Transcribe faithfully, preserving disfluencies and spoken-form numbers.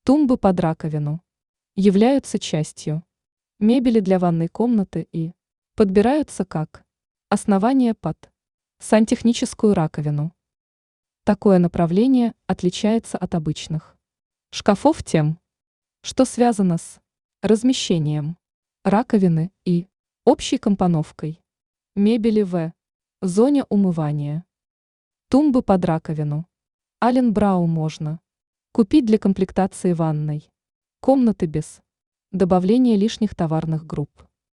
Тумбы под раковину являются частью мебели для ванной комнаты и подбираются как основание под сантехническую раковину. Такое направление отличается от обычных шкафов тем, что связано с размещением раковины и общей компоновкой мебели в зоне умывания. Тумбы под раковину Ален Брау можно купить для комплектации ванной комнаты без добавления лишних товарных групп.